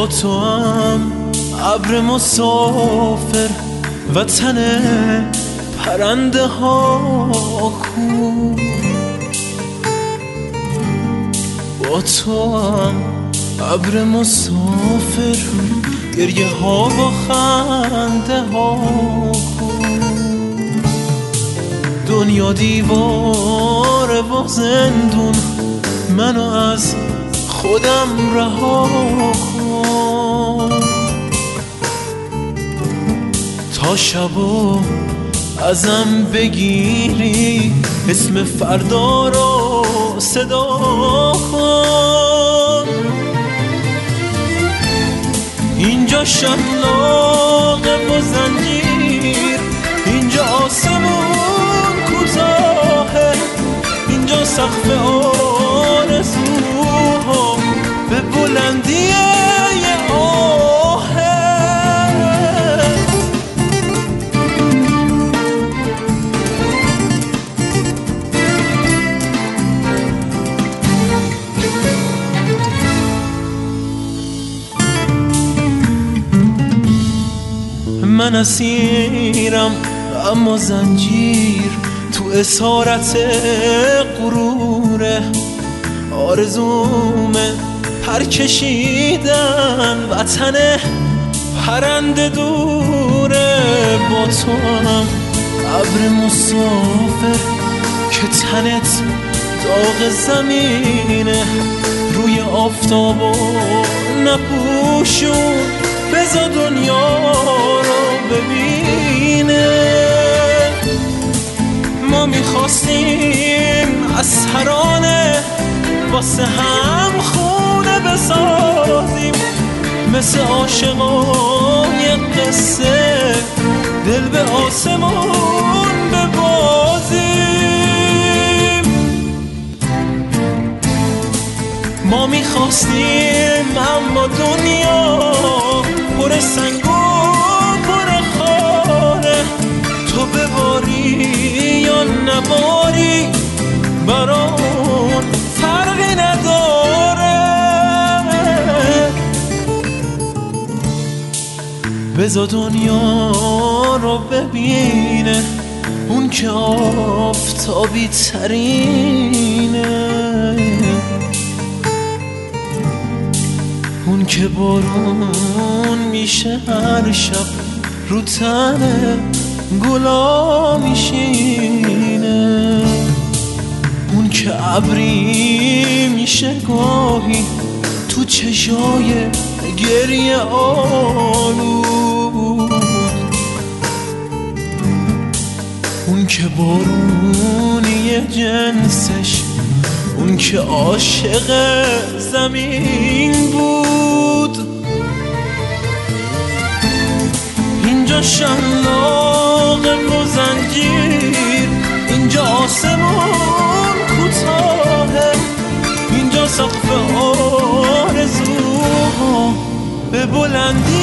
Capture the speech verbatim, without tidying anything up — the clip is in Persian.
با تو هم ابر مسافر وطن پرنده ها کو، با تو هم ابر مسافر گریه ها با خنده ها کو. دنیا دیواره و زندون، منو از خودم رها کن تا شبو ازم بگیری، اسم فردا رو صدا کن. اینجا شلاقه و زنجیر، اینجا آسمون کوتاهه، اینجا سقف آرزوها به بلندی یه آهه. من اسیرم اما زنجیر تو اسارت غروره، آرزومه پر کشیدن وطن پرنده دوره. با تو هم ابر مسافر که تنت داغ زمینه، روی آفتاب و نپوشون بذار دنیا رو ببینه. ما میخواستیم از ترانه واسه هم خونه بسازیم، مثل عاشقای قصه دل به آسمون ببازیم. ما میخواستیم اما دنیا پر سنگ و پر خاره، تو بباری یا نباری برامون فرقی نداره. بذار دنیا رو ببینه اون که آفتابی ترینه، اون که بارون میشه هر شب رو تن گلا میشینه، اون که ابری میشه گاهی تو چشای گریه آلود، اون که بارونی جنسش، اون که عاشق زمین بود. اینجا شلاق و زنجیر، اینجا آسمون کوتاهه، اینجا سقف آرزوها به بلندی